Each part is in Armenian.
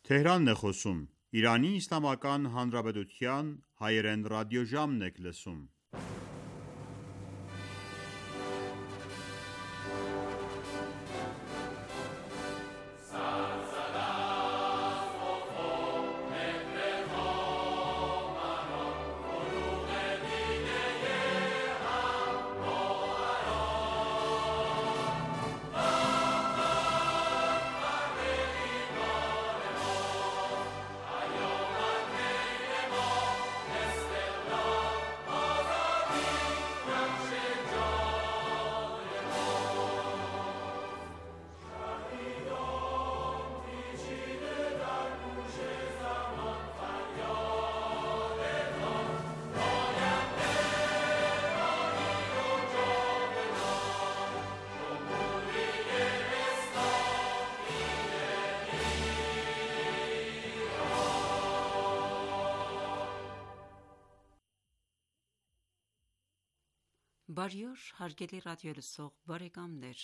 Թեհրանն է խոսում, Իրանի Իսլամական Հանրապետության հայերեն ռադիոժամն եք լսում: Բարի օր, հարգելի ռադիոլսող բարեկամներ: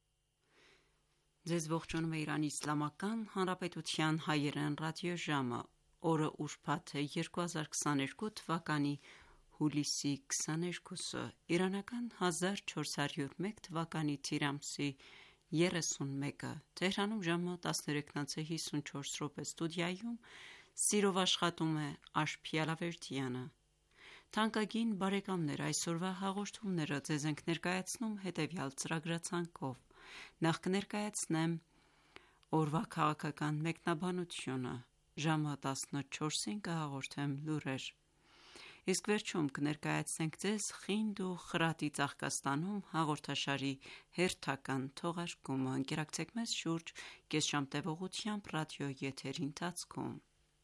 Ձեզ ողջունում է Իրանի Իսլամական Հանրապետության հայերեն ռադիոժամը: Օրը ուրբաթ է 2022 թվականի հուլիսի 22-ը, իրանական 1401 թվականի թիր ամսի 31-ը: Թեհրանում ժամը 13:54, ստուդիայում սիրով աշխատում է Աշխ Ալավերդյանը: Թանկագին բարեկամներ, այսօրվա հաղորդումները ձեզ ենք ներկայացնում հետևյալ ծրագրացանկով: Նախ կներկայացնեմ օրվա քաղաքական մեկնաբանությունը, ժամը 14-ին կհաղորդեմ լուրեր, իսկ վերջում կներկայացնենք ձեզ «Խինդ ու խրատի ծաղկաստանում» հաղորդաշարի հերթական թողարկումը: Ընկերակցեք մեզ շուրջ կես ժամ տևողությամբ ռադիոյի եթերի ընթացքում: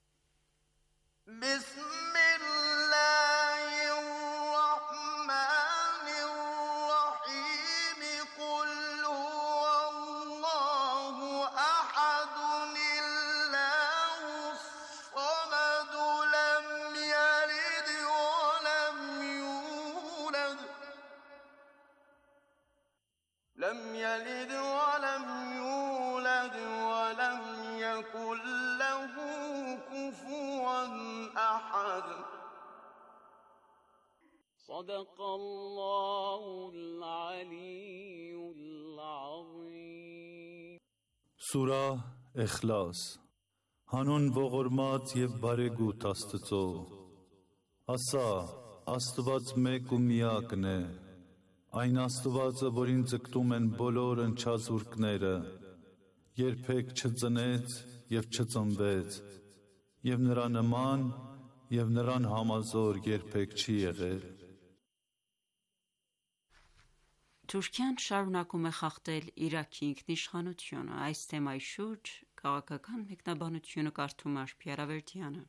Սուրահ Էխլաս Հանուն ողորմած և բարեգութ Աստծո: Ասա, Աստված մեկ ու միակն է: Այն Աստվածը, որին ձգտում են բոլոր ընչազուրկները, երբեք չծնեց և չծնվեց, և նրա նման և նրան համազոր երբեք չի եղել: Թուրքիան շարունակում է խախտել Իրաքի ինքնիշխանությունը: Այս թեմայի շուրջ քաղաքական մեկնաբանությունը կարդում է Աշխ Ալավերդյանը: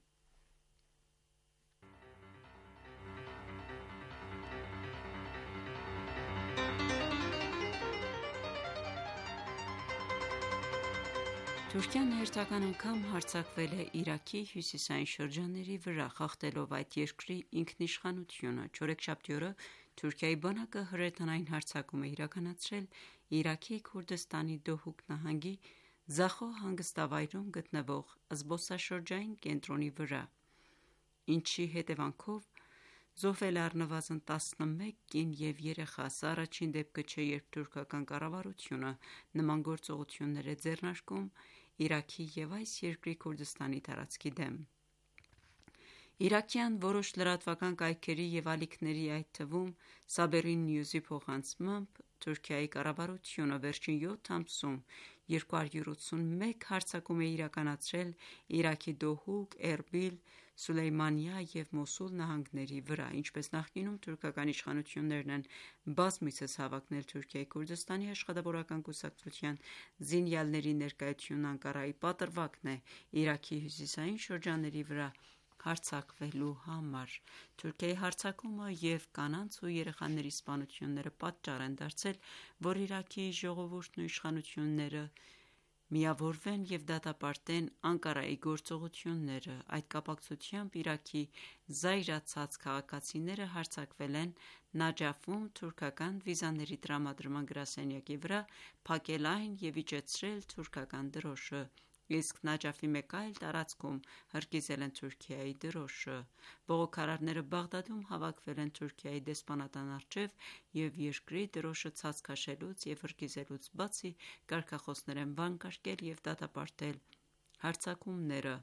Թուրքիան հերթական անգամ հարձակվել է Իրաքի հյուսիսային շրջանների վրա, խախտելով այդ երկրի ինքնիշխանությունը: Չորեքշաբթի օրը Թուրքիայի բանակը հրետանային հարձակում է իրականացրել Իրաքի Քուրդստանի Դոհուկ նահանգի Զախո հանգստավայրում գտնվող զբոսաշրջային կենտրոնի վրա, ինչի հետևանքով զոհվել է առնվազն 11 կին և երեխա: Սա առաջին դեպքը չէ, երբ թուրքական կառավարությունը նման գործողություններ է ձեռնարկում Իրաքի և այս երկրի Քուրդստանի տարածքի դեմ: Իրաքյան որոշ լրատվական կայքերի և ալիքների, այդ թվում Saberi News-ի փոխանցմամբ, Թուրքիայի կառավարությունը վերջին 7 ամսում 281 հարձակում է իրականացրել Իրաքի Դոհուկ, Էրբիլ, Սուլեյմանիա և Մոսուլ նահանգների վրա: Ինչպես նախկինում, թուրքական իշխանություններն են բազմիցս հավակնել Թուրքիայի Քուրդստանի աշխատավորական կուսակցության զինյալների ներկայությունն Անկարայի պատրվակն է Իրաքի հյուսիսային շրջանների վրա հարձակվելու համար: Թուրքիայի հարձակումը և կանանց ու երեխաների սպանությունները պատճառ են դարձել, որ Իրաքի ժողովուրդն ու իշխանությունները միավորվեն և դատապարտեն Անկարայի գործողությունները: Այդ կապակցությամբ Իրաքի զայրացած քաղաքացիները հարձակվել են Նաջաֆում թուրքական վիզաների տրամադրման գրասենյակի վրա, փակել այն և իջեցրել թուրքական դրոշը: իսկ Նաջաֆի մեկ այլ տարածքում հրկիզել են Թուրքիայի դրոշը։ Բողոքարարները Բաղդադում հավաքվել են Թուրքիայի դեսպանատան առջև և երկրի դրոշը ցած քաշելուց և հրկիզելուց բացի կարգախոսներ են վանկարկել և դատապարտել հարձակումները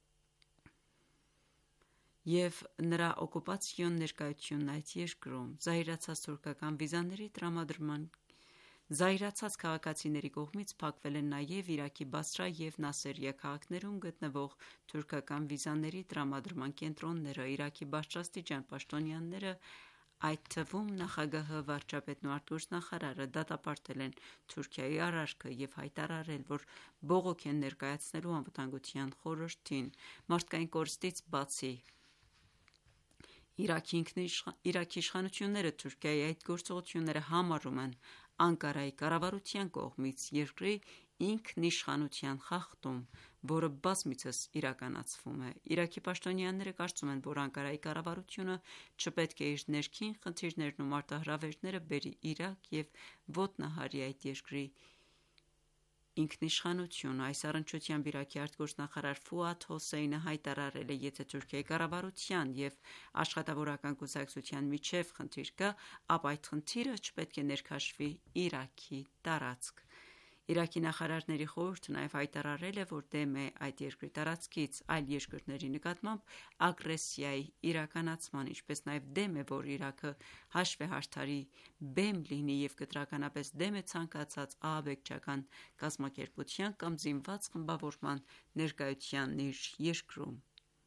և նրա օկուպացիոն ներկայությունն այդ երկրում։ Զայրացած թուրքական վիզաների տրամադրման Զայրացած քաղաքացիների կողմից փակվել են նաև Իրաքի Բասրա և Նասերիա քաղաքներում գտնվող թուրքական վիզաների տրամադրման կենտրոնները։ Իրաքի բարձրաստիճան պաշտոնյաները, այդ թվում նախագահը, վարչապետն ու արտգործնախարարը, դատապարտել են Թուրքիայի արարքը և հայտարարել, որ բողոք են ներկայացնելու Անվտանգության խորհրդին։ Մարդկային կորստից բացի, Իրաքի իշխանությունները Թուրքիայի այդ գործողությունները համարում են Անկարայի կառավարության կողմից երկրի ինքնիշխանության խախտում, որը բազմիցս իրականացվում է։ Իրաքի պաշտոնյաները կարծում են, որ Անկարայի կառավարությունը չպետք է իր ներքին խնդիրներն ու մարտահրավերները բերի Իրաք և ոտնահարի այդ երկրի ինքնիշխանությունը։ Այս առնչությամբ Իրաքի արտգործնախարար Ֆուադ Հոսեյնը հայտարարել է. «Եթե Թուրքիայի կառավարության և աշխատավորական կուսակցության միջև խնդիր կա, ապա այդ խնդիրը չպետք է ներքաշվի Իրաքի տարածք»։ Իրաքի նախարարների խորհուրդը նաև հայտարարել է, որ դեմ է այդ երկրի տարածքից այլ երկրների նկատմամբ ագրեսիայի իրականացման, ինչպես նաև դեմ է, որ Իրաքը հաշվեհարթարի բեմ լինի և կտրականապես դեմ է ցանկացած ահաբեկչական կազմակերպության կամ զինված խմբավորման ներկայությանն իր երկրում։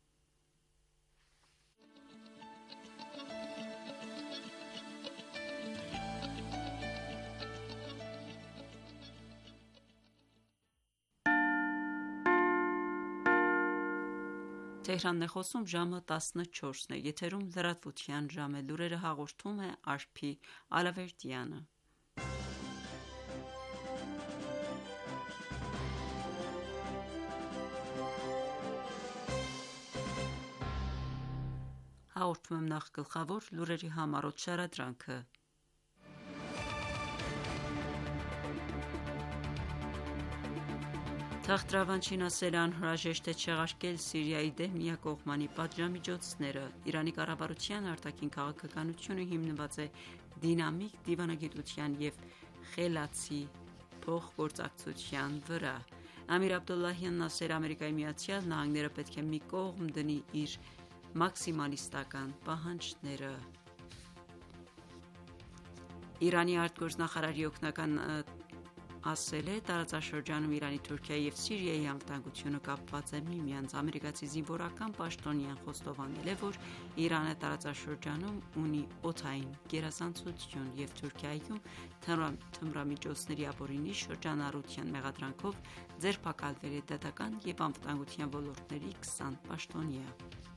Հաղորդում եմ նախ գլխավոր լուրերի համառոտ շարադրանքը։ Թախտրավանչին ասել է անհրաժեշտ է չեղարկել Սիրիայի դեմ միակողմանի պատժամիջոցները։ Իրանի կառավարության արտաքին քաղաքականությունը հիմնված է դինամիկ դիվանագիտության և խելացի փոխգործակցության վրա։ Ամիր Աբդոլլահյանն ասել է Ամերիկայի Միացյալ Նահանգները պետք է մի կողմ դնի իր մաքսիմալիստական պահանջները։ Իրանի արտգործնախարարի օգնականն ասել է տարածաշրջանում Իրանի, Թուրքիայի և Սիրիայի անվտանգությունը կապված է միմյանց։ Ամերիկացի զինվորական պաշտոնյան խոստովանել է, որ Իրանը տարածաշրջանում ունի օդային գերազանցություն և Թուրքիայում թմրամիջոցների ապօրինի շրջանառության մեղադրանքով ձերբակալվել է դատական և անվտանգության ոլորտների 20 պաշտոնյա։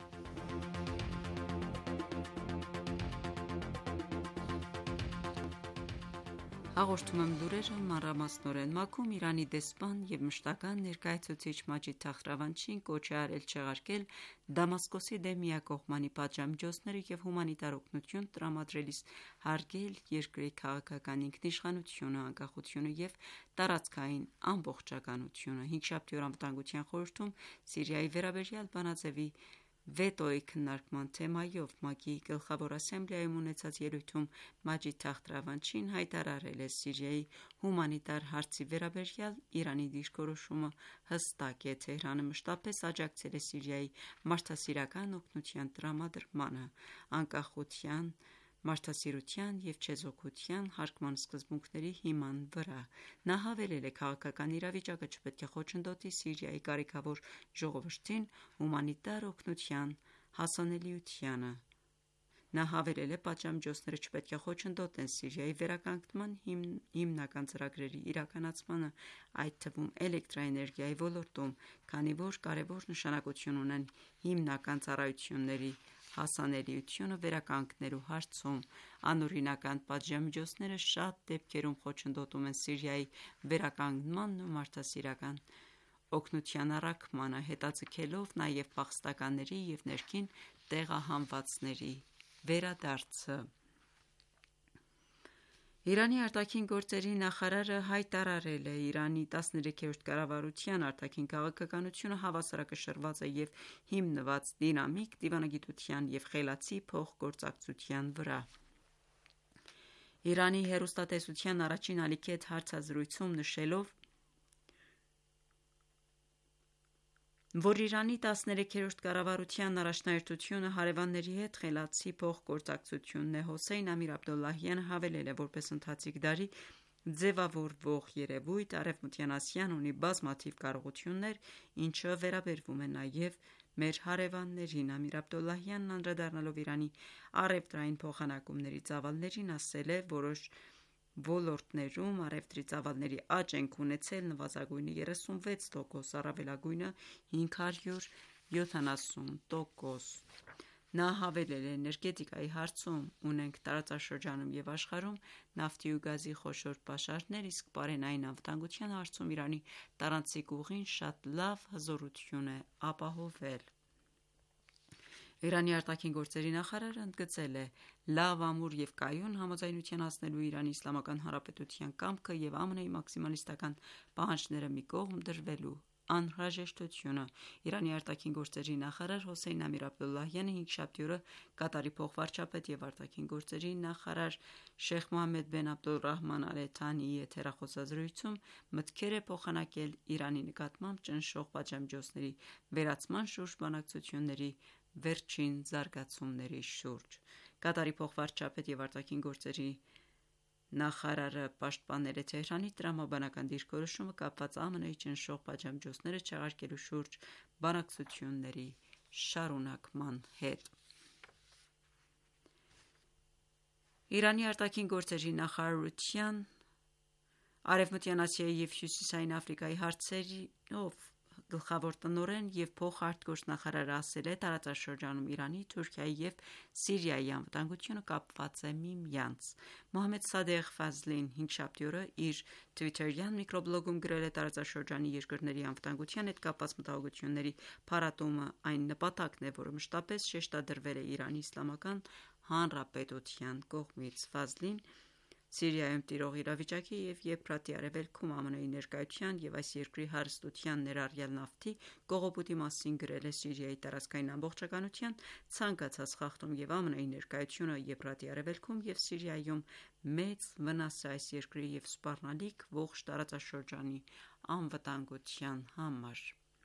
Հաղորդում եմ լուրերը մանրամասնորեն։ ՄԱԿ-ում Իրանի դեսպան և մշտական ներկայացուցիչ Մաջիդ Թախտրավանչին կոչ է արել չեղարկել Դամասկոսի դեմ միակողմանի պատժամիջոցները և հումանիտար օգնություն տրամադրելիս հարգել երկրի քաղաքական ինքնիշխանությունը, անկախությունը և տարածքային ամբողջականությունը։ Հինգշաբթի օր Անվտանգության խորհրդում Սիրիայի վերաբերյալ բանաձեւի վետոյի քննարկման թեմայով ՄԱԿ-ի Գլխավոր ասամբլեայում ունեցած ելույթում Մաջիդ Թախտրավանչին հայտարարել է. «Սիրիայի հումանիտար հարցի վերաբերյալ Իրանի դիրքորոշումը հստակ է։ Թեհրանը մշտապես աջակցել է Սիրիայի մարդասիրական օգնության տրամադրմանը, անկախության, մարդասիրության և չեզոքության հարգման սկզբունքների հիման վրա»։ Նա հավելել է. «Քաղաքական իրավիճակը չպետք է խոչընդոտի Սիրիայի կարիքավոր ժողովրդին հումանիտար օգնության հասանելիությանը»։ Նա հավելել է. «Պատժամիջոցները չպետք է խոչընդոտեն Սիրիայի վերականգնման հիմնական ծրագրերի իրականացմանը, այդ թվում էլեկտրաէներգիայի ոլորտում, քանի որ կարևոր նշանակություն ունեն հիմնական ծառայությունների հասանելիությունը վերականգնելու հարցում։ Անօրինական պատժամիջոցները շատ դեպքերում խոչընդոտում են Սիրիայի վերականգնմանն ու մարդասիրական օգնության առաքմանը, հետաձգելով նաև փախստականների և ներքին տեղահանվածների վերադարձը»։ Իրանի արտաքին գործերի նախարարը հայտարարել է Իրանի 13-րդ կառավարության արտաքին քաղաքականությունը հավասարակշռված է և հիմնված դինամիկ դիվանագիտության և խելացի փոխգործակցության վրա։ Իրանի հեռուստատեսության առաջին ալիքի հետ հարցազրույցում նշելով, որ Իրանի 13-րդ կառավարության առաջնահերթությունը հարևանների հետ խելացի փոխգործակցությունն է, Հոսեյն Ամիր Աբդոլլահյանը հավելել է, որպես ընթացիկ դարի ձևավորվող երևույթ, Արևմտյան Ասիան ունի բազմաթիվ կարողություններ, ինչը վերաբերվում է նաև մեր հարևաններին։ Ամիր Աբդոլլահյանն անդրադառնալով Իրանի առևտրային փոխանակումների ծավալներին, ասել է. «Որոշ ոլորտներում առևտրի ծավալների աճ ենք ունեցել նվազագույնը 36%, առավելագույնը 570%»։ Նա հավելել է. «Էներգետիկայի հարցում ունենք տարածաշրջանում և աշխարհում նավթի ու գազի խոշոր պաշարներ, իսկ պարենային անվտանգության հարցում Իրանի տարանցիկ ուղին շատ լավ հզորություն է ապահովել»։ Իրանի արտաքին գործերի նախարարը ընդգծել է լավ, ամուր և կայուն համաձայնության հասնելու Իրանի Իսլամական Հանրապետության կամքը և ԱՄՆ-ի մաքսիմալիստական պահանջները մի կողմ դրվելու անհրաժեշտությունը։ Իրանի արտաքին գործերի նախարար Հոսեյն Ամիր Աբդոլլահյանը հինգշաբթի օրը Կատարի փոխվարչապետ և արտաքին գործերի նախարար Շեյխ Մոհամմեդ բեն Աբդոլռահման Ալ Թանիի հետ հեռախոսազրույցում մտքեր է փոխանակել Իրանի նկատմամբ ճնշող պատժամիջոցների վերացման շուրջ բանակցությունների վերջին զարգացումների շուրջ։ Կատարի փոխվարչապետ և արտաքին գործերի նախարարը պաշտպանել է Թեհրանի տրամաբանական դիրքորոշումը կապված ԱՄՆ-ի ճնշող պատժամիջոցները չեղարկելու շուրջ բանակցությունների շարունակման հետ։ Իրանի արտաքին գործերի նախարարության Արևմտյան Ասիայի և Հյուսիսային Աֆրիկայի հարցերով գլխավոր տնօրեն և փոխարտգործնախարարը ասել է. «Տարածաշրջանում Իրանի, Թուրքիայի և Սիրիայի անվտանգությունը կապված է միմյանց»։ Մոհամմեդ Սադեղ Ֆազլին հինգշաբթի օրը իր թվիթերյան միկրոբլոգում գրել է. «Տարածաշրջանի երկրների անվտանգության հետ կապված մտահոգությունների փարատումը այն նպատակն է, որը մշտապես շեշտադրվել է Իրանի Իսլամական Հանրապետության կողմից»։ Ֆազլին Սիրիայում տիրող իրավիճակի և Եփրատի արևելքում ԱՄՆ-ի ներկայության և այս երկրի հարստության, ներառյալ նավթի կողոպուտի մասին գրել է. «Սիրիայի տարածքային ամբողջականության ցանկացած խախտում և ԱՄՆ-ի ներկայությունը Եփրատի արևելքում և Սիրիայում մեծ վնաս է այս երկրի և սպառնալիք ողջ տարածաշրջանի անվտանգության համար»։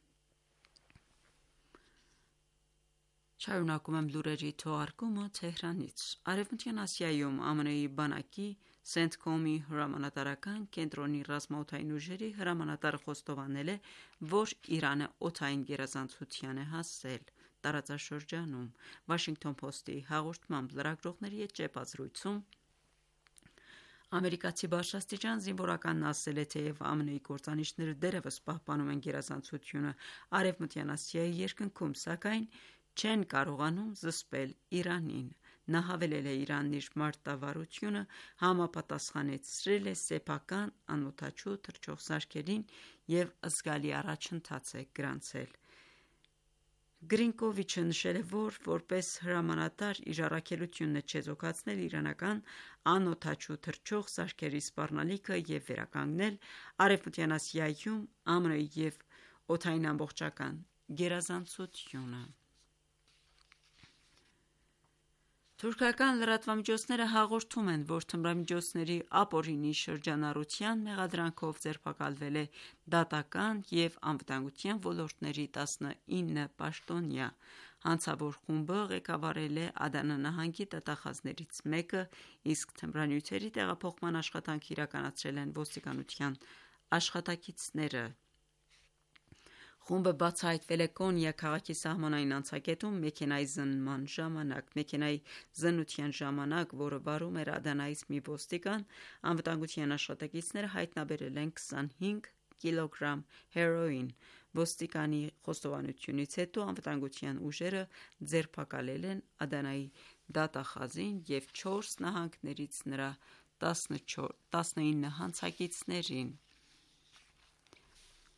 Շարունակում եմ լուրերի թողարկումը Թեհրանից։ Արևմտյան Ասիայում ԱՄՆ-ի բանակի CENTCOM-ի հրամանատարական կենտրոնի ռազմաօդային ուժերի հրամանատարը խոստովանել է, որ Իրանը օդային գերազանցության է հասել տարածաշրջանում։ Washington Post-ի հաղորդմամբ լրագրողների հետ ճեպած զրույցում ամերիկացի բարձրաստիճան զինվորականն ասել է. «Թեև ԱՄՆ-ի կործանիչները դեռևս պահպանում են գերազանցությունը Արևմտյան Ասիայի երկնքում, սակայն չեն կարողանում զսպել Իրանին»։ Նա հավելել է. «Իրանն իր մարտավարությունը համապատասխանեցրել է սեփական անօդաչու թռչող սարքերին և զգալի առաջընթաց է գրանցել»։ Գրինկովիչը նշել է, որ որպես հրամանատար իր առաքելությունն է չեզոքացնել իրանական անօդաչու թռչող սարքերի սպառնալիքը և վերականգնել Արևմտյան Ասիայում ԱՄՆ-ի և օդային ամբողջական գերազանցությունը։ Թուրքական լրատվամիջոցները հաղորդում են, որ թմրամիջոցների ապօրինի շրջանառության մեղադրանքով ձերբակալվել է դատական և անվտանգության ոլորտների 19 պաշտոնյա։ Հանցավոր խումբը ղեկավարել է Ադանա նահանգի դատախազներից մեկը, իսկ թմրանյութերի տեղափոխման աշխատանքը իրականացրել են ոստիկանության աշխատակիցները։ Խումբը բացահայտվել է Կոնիա քաղաքի սահմանային անցակետում մեքենայի զննման ժամանակ։ Մեքենայի զննության ժամանակ, որը վարում էր Ադանայից մի ոստիկան, անվտանգության աշխատակիցները հայտնաբերել են 25 կգ հերոին։ Ոստիկանի խոստովանությունից հետո անվտանգության ուժերը ձերբակալել են Ադանայի դատախազին և 4 նահանգներից նրա 19 հանցակիցներին։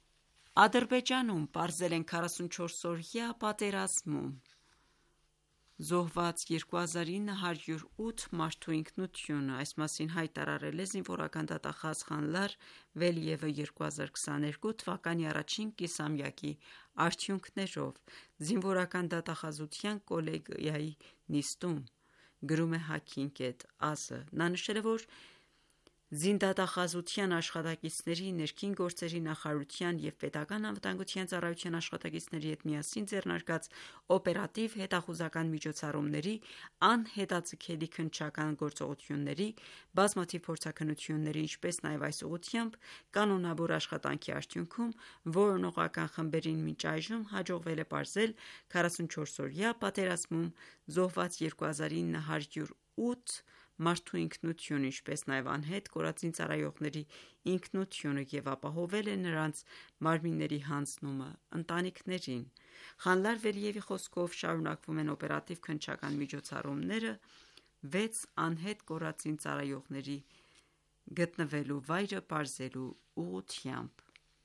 Ադրբեջանում պարզել են 44-օրյա պատերազմում զոհված 2908 մարդու ինքնությունը։ Այս մասին հայտարարել է զինվորական դատախազ Խանլար Վելիևը 2022 թվականի առաջին կիսամյակի արդյունքներով։ Զինվորական դատախազության կոլեգիայի նիստում գրում է Hacking.az-ը։ Նա նշել է, որ Զինդատախազության աշխատակիցների, ներքին գործերի նախարարության և պետական անվտանգության ծառայության աշխատակիցների հետ միասին ձեռնարկած օպերատիվ հետախուզական միջոցառումների, անհետաձգելի քննչական գործողությունների, բազմաթիվ փորձաքննությունների, ինչպես նաև այս ուղղությամբ կանոնավոր աշխատանքի արդյունքում որոնողական խմբերին մինչ այժմ հաջողվել է պարզել 44-օրյա պատերազմում զոհված 2908 մարդու ինքնությունը, ինչպես նաև անհետ կորած զինծառայողների ինքնությունը և ապահովել է նրանց մարմինների հանձնումը ընտանիքներին։ Խանլար Վելիևի խոսքով շարունակվում են օպերատիվ քննչական միջոցառումները 6 անհետ կորած զինծառայողների գտնվելու վայրը պարզելու ուղղությամբ։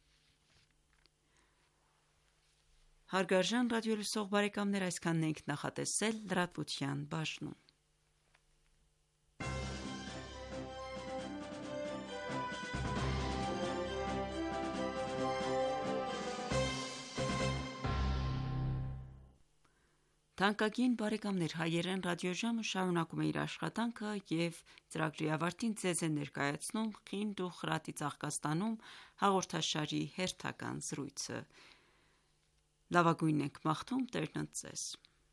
Հարգարժան ռադիոլսող բարեկամներ, այսքանն ենք նախատեսել լրատվության բաժնում։ Թանկագին բարեկամներ, հայերեն ռադիոժամը շարունակում է իր աշխատանքը և ծրագրի ավարտին ձեզ է ներկայացնում «Խինդ ու խրատի ծաղկաստանում» հաղորդաշարի հերթական զրույցը։ Լավագույնն ենք մաղթում Տերն ընդ ձեզ։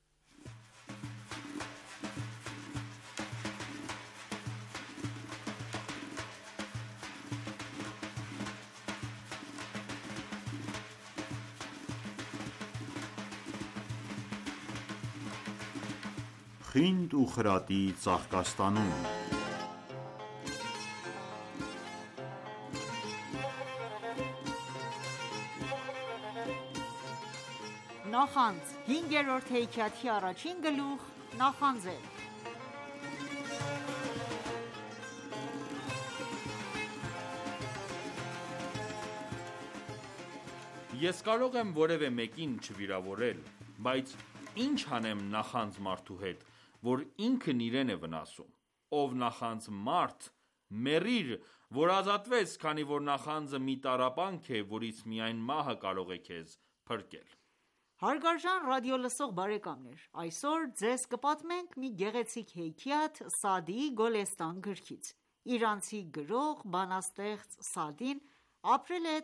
Խինդ ու խրատի ծաղկաստանում Նախանձ 5-րդ հեքիաթի առաջին գլուխ նախանձել Ես կարող եմ որևէ մեկին չվիրավորել, բայց ինչ անեմ նախանձ մարդու հետ, որ ինքն իրեն է վնասում: Ով նախանձ մարդ, մեռիր, որ ազատվես, քանի որ նախանձը մի տառապանք է, որից միայն մահը կարող է քեզ փրկել: Հարգարժան ռադիոլսող բարեկամներ, այսօր ձեզ կպատմենք մի գեղեցիկ հեքիաթ Սաադիի Գոլեստան գրքից։ Իրանցի գրող, բանաստեղծ Սաադին ապրել է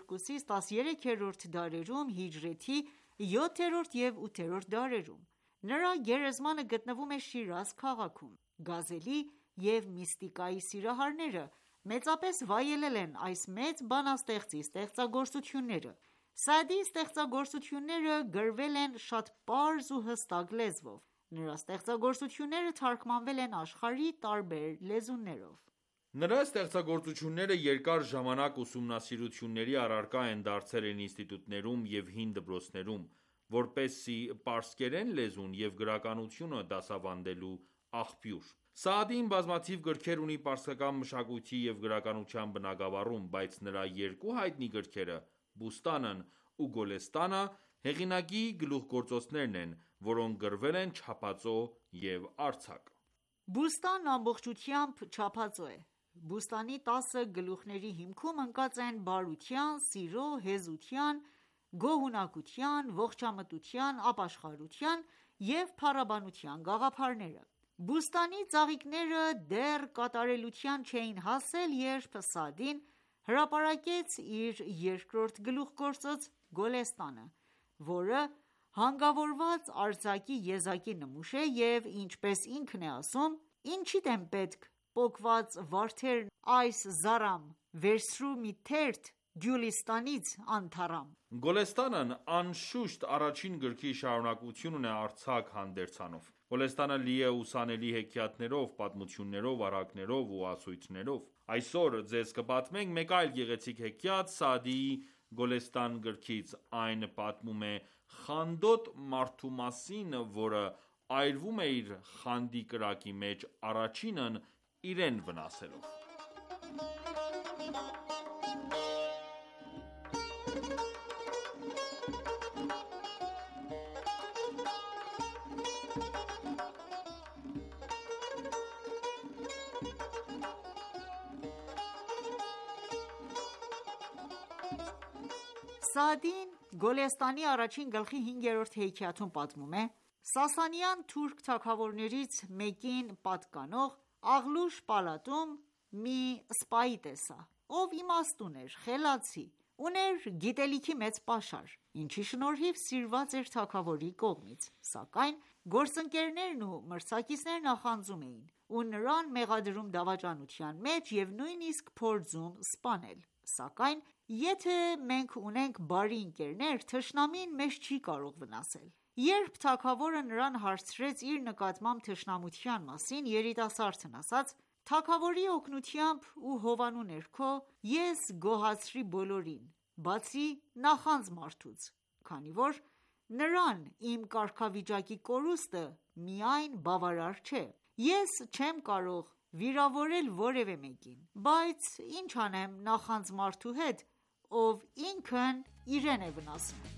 12-13-րդ դարերում հիջրեթի 7-րդ և 8-րդ դարերում։ Նրա գերեզմանը գտնվում է Շիրազ քաղաքում։ Գազելի և միստիկայի սիրահարները մեծապես վայելել են այս մեծ բանաստեղծի ստեղծագործությունները։ Սաադիի ստեղծագործությունները գրվել են շատ պարզ ու հստակ լեզվով։ Նրա ստեղծագործությունները թարգմանվել են աշխարհի տարբեր լեզուներով։ Նրա ստեղծագործությունները երկար ժամանակ ուսումնասիրությունների առարկա են դարձել ինստիտուտներում և հին դպրոցներում, որպեսզի պարսկերեն լեզուն և գրականությունը դասավանդելու աղբյուր։ Սաադին բազմաթիվ գրքեր ունի պարսկական մշակույթի և գրականության բնագավառում, բայց նրա երկու հայտնի գրքերը՝ «Բուստանն» ու «Գոլեստանը» հեղինակի գլուխգործոցներն են, որոնք գրվել են չափածո և արձակ։ Բուստանն ամբողջությամբ չափածո է։ Բուստանի 10 գլուխների հիմքում ընկած են բարության, սիրո, հեզության, գոհունակության, ողջամտության, ապաշխարության և փառաբանության գաղափարները։ Բուստանի ծաղիկները դեռ կատարելության չէին հասել, երբ Սաադին հրապարակեց իր երկրորդ գլուխգործոցը «Գոլեստանը», որը հանգավորված արձակի եզակի նմուշ է և ինչպես ինքն է ասում. «Ինչիդ են պետք պոկված վարդերն այս զառամ, վերցրու մի թերթ Գյուլիստանից անթառամ»։ Գոլեստանն անշուշտ առաջին գրքի շարունակությունն է արձակ հանդերձանով։ Գոլեստանը լի է ուսանելի հեքիաթներով, պատմություններով, առակներով ու ասույթներով։ Այսօր ձեզ կպատմենք մեկ այլ գեղեցիկ հեքիաթ Սաադիի Գոլեստան գրքից։ Այն պատմում է խանդոտ մարդու մասին, որը այրվում է իր խանդի կրակի մեջ առաջինն իրեն վնասելով։ Սաադին Գոլեստանի առաջին գլխի 5-րդ հեքիաթում պատմում է. Սասանյան թուրք թագավորներից մեկին պատկանող Աղլուշ պալատում մի սպայի տեսա, ով իմաստուն էր, խելացի, ուներ գիտելիքի մեծ պաշար, ինչի շնորհիվ սիրված էր թագավորի կողմից, սակայն գործընկերներն ու մրցակիցները նախանձում էին ու նրան մեղադրում դավաճանության մեջ և նույնիսկ փորձում սպանել, սակայն եթե մենք ունենք բարի ընկերներ, թշնամին մեզ չի կարող վնասել։ Երբ թագավորը նրան հարցրեց իր նկատմամբ թշնամության մասին, երիտասարդն ասաց. «Թագավորի օգնությամբ ու հովանու ներքո ես գոհացրի բոլորին, բացի նախանձ մարդուց, քանի որ նրան իմ կարգավիճակի կորուստը միայն բավարար չէ։ Ես չեմ կարող վիրավորել որևէ մեկին, բայց ինչ անեմ նախանձ մարդու հետ, ով ինքն իրեն է վնասում»։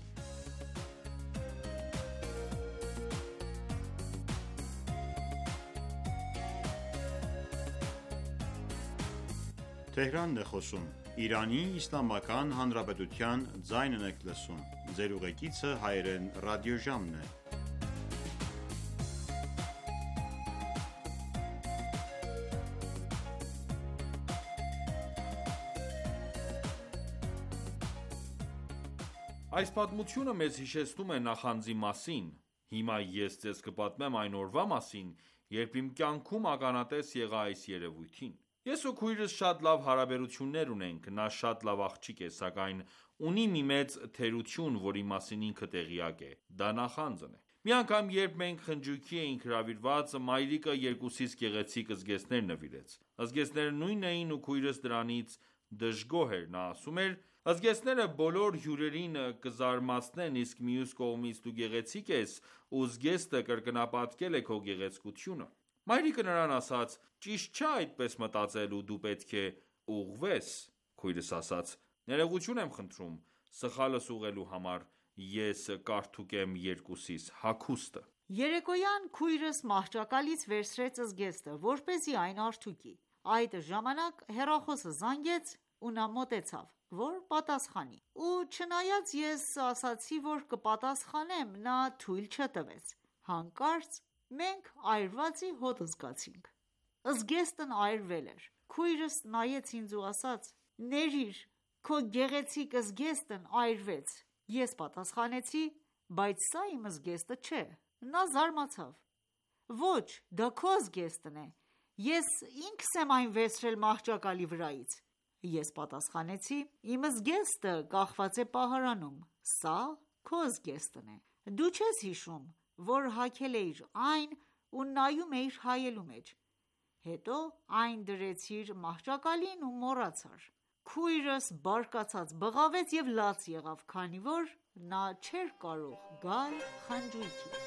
Այս պատմությունը մեզ հիշեցնում է նախանձի մասին։ Հիմա ես ձեզ կպատմեմ այն օրվա մասին, երբ իմ կյանքում ականատես եղա այս երևույթին։ Ես ու քույրս շատ լավ հարաբերություններ ունենք, նա շատ լավ աղջիկ է, սակայն ունի մի մեծ թերություն, որի մասին ինքը տեղյակ է, դա նախանձն է։ Մի անգամ, երբ մենք խնջույքի էինք հրավիրված, մայրիկը երկուսիս գեղեցիկ զգեստներ նվիրեց։ Զգեստները նույնն էին ու քույրս դրանից դժգոհ էր։ Նա ասում էր. «Զգեստները բոլոր հյուրերին կզարմացնեն, իսկ մյուս կողմից դու գեղեցիկ ես ու զգեստը կրկնապատկել է քո գեղեցկությունը»։ Մայրիկը նրան ասաց. «Ճիշտ չէ այդպես մտածել ու դու պետք է ուղղվես»։ Քույրս ասաց. «Ներողություն եմ խնդրում, սխալս ուղղելու համար, ես կարդուկեմ երկուսիս հագուստը»։ Երեկոյան քույրս մահճակալից վերցրեց զգեստը, որպեսզի այն արդուկի։ Այդ ժամանակ հեռախոսը զանգեց ու նա մոտեցավ, որ պատասխանի։ Ու չնայած ես ասացի, որ կպատասխանեմ, նա թույլ չտվեց։ Հանկարծ մենք այրվածի հոտ զգացինք։ Զգեստն այրվել էր։ Քույրս նայեց ինձ ու ասաց. «Ներիր, քո գեղեցիկ զգեստն այրվեց»։ Ես պատասխանեցի. «Բայց սա իմ զգեստը չէ»։ Նա զարմացավ. «Ոչ, դա քո զգեստն է, ես ինքս եմ այն վերցրել մահճակալի վրայից»։ Ես պատասխանեցի. «Իմ զգեստը կախված է պահարանում, սա քո զգեստն է։ Դու չես հիշում, որ հագել էիր այն ու նայում էիր հայելու մեջ, հետո այն դրեցիր մահճակալին ու մոռացար»։ Քույրս բարկացած բղավեց և լաց եղավ, քանի որ նա չէր կարող գալ խնջույքի։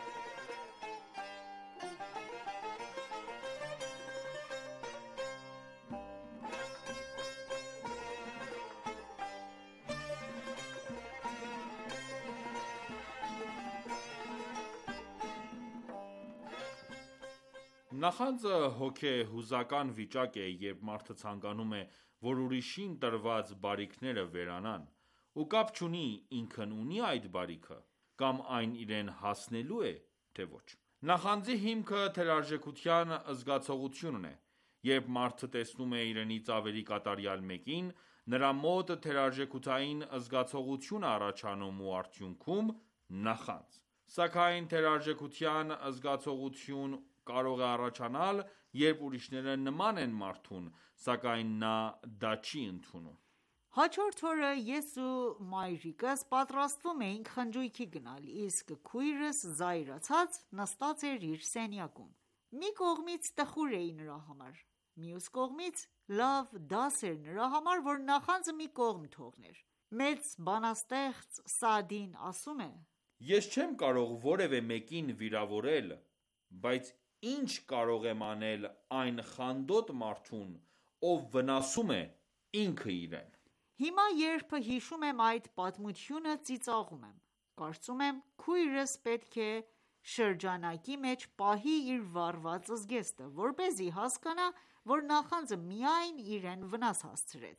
Նախանձը հոգեհուզական վիճակ է, երբ մարդը ցանկանում է, որ ուրիշին տրված բարիքները վերանան, ու կապ չունի ինքն ունի այդ բարիքը, կամ այն իրեն հասնելու է, թե ոչ։ Նախանձի հիմքը թերարժեքության զգացողությունն է։ Երբ մարդը տեսնում է իրենից ավելի կատարյալ մեկին, նրա մոտ թերարժեքության զգացողություն է առաջանում ու արդյունքում՝ նախանձ։ Սակայն թերարժեքության զգացողություն կարող է առաջանալ, երբ ուրիշները նման են մարդուն, սակայն նա դա չի ընդունում։ Հաջորդ օրը ես ու մայրիկս պատրաստվում էինք խնջույքի գնալ, իսկ քույրս զայրացած նստած էր իր սենյակում։ Մի կողմից տխուր էի նրա համար, մյուս կողմից լավ դաս էր նրա համար, որ նախանձը մի կողմ թողներ։ Մեծ բանաստեղծ Սաադին ասում է. «Ես չեմ կարող որևէ մեկին վիրավորել, բայց ինչ կարող եմ անել այն խանդոտ մարդուն, ով վնասում է ինքը իրեն»։ Հիմա երբ հիշում եմ այդ պատմությունը, ծիծաղում եմ։ Կարծում եմ քույրս պետք է շրջանակի մեջ պահի իր վառված զգեստը, որպեսզի հասկանա, որ նախանձը միայն իրեն վնաս հասցրեց։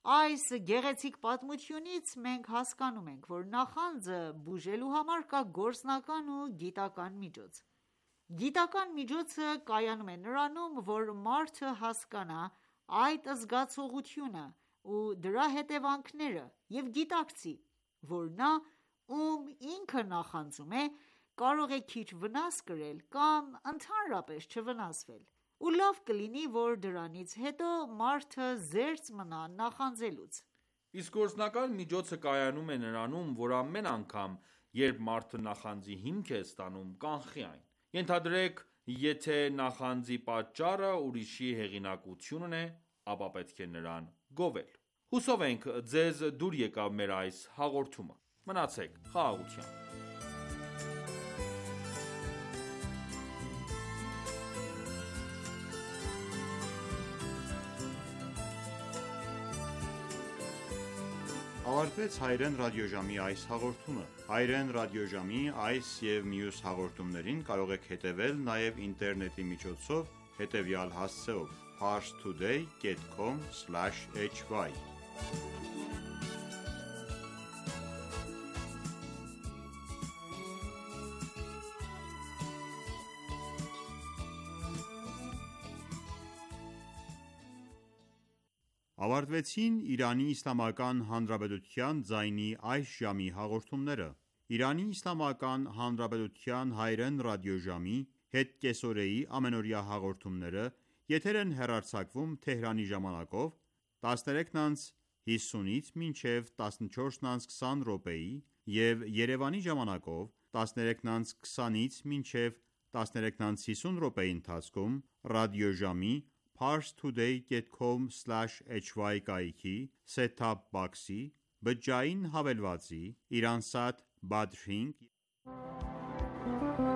Այս գեղեցիկ պատմությունից մենք հասկանում ենք, որ նախանձը բուժելու համար կա գործնական ու գիտական միջոց։ Գիտական միջոցը կայանում է նրանում, որ մարդը հասկանա այդ զգացողությունը ու դրա հետևանքները և գիտակցի, որ նա, ում ինքը նախանձում է, կարող է քիչ վնաս կրել կամ ընդհանրապես չվնասվել, ու լավ կլինի, որ դրանից հետո մարդը զերծ մնա նախանձելուց։ Իսկ գործնական միջոցը կայանում է նրանում, որ ամեն անգամ, երբ մարդը նախանձի հիմք է ստանում, կանխի այն։ Ենթադրեք, եթե նախանձի պատճառը ուրիշի հեղինակությունն է, ապա պետք է նրան գովել։ Հուսով ենք, ձեզ դուր եկավ մեր այս հաղորդումը։ Մնացեք խաղաղությամբ։ Ավարտվեց Հայերեն ռադիոժամի այս հաղորդումը։ Հայերեն ռադիոժամի այս և մյուս հաղորդումներին կարող եք հետևել նաև ինտերնետի միջոցով հետևյալ հասցեով՝ parstoday.com/hy Ավարտվեցին Իրանի Իսլամական Հանրապետության ձայնի այս ժամի հաղորդումները։ Իրանի Իսլամական Հանրապետության հայերեն ռադիոժամի հետկեսօրեի ամենօրյա հաղորդումները եթեր են հեռարձակվում Թեհրանի ժամանակով 13:50-ից մինչև 14:20 րոպեի և Երևանի ժամանակով 13:20-ից մինչև 13:50 րոպեի ընթացքում ռադիոժամի parstoday.com/hy կայքի set-top box-ի, բջջային հավելվածի, Iransat Badrink